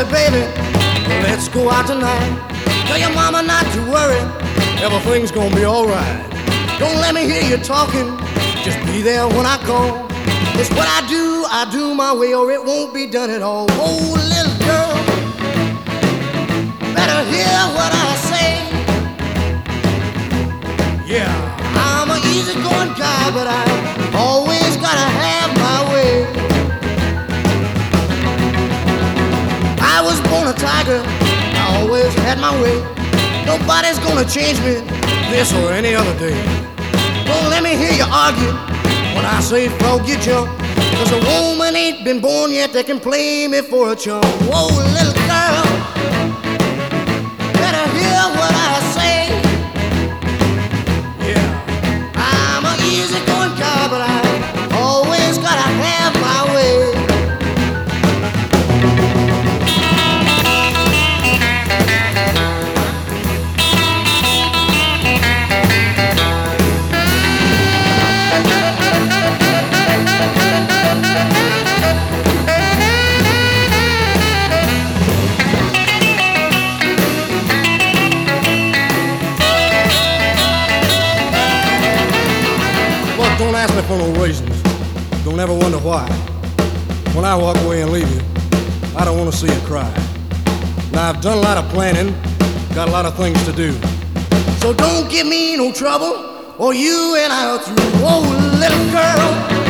baby, let's go out tonight. Tell your mama not to worry, everything's gonna be alright. Don't let me hear you talking, just be there when I call. It's what I do my way, or it won't be done at all. Oh, little girl, better hear what I say. Yeah, I'm an easygoing guy, but I always gotta have my way. I was born a tiger, I always had my way. Nobody's gonna change me this or any other day. Don't let me hear you argue when I say frog you jump, 'cause a woman ain't been born yet that can play me for a chump. Whoa, little girl, better hear what I say. Yeah, I'm an easygoing guy, but I always gotta have my way. Don't ask me for no reasons. Don't ever wonder why. When I walk away and leave you, I don't want to see you cry. Now I've done a lot of planning, got a lot of things to do. So don't give me no trouble, or you and I'll through. Whoa, little girl,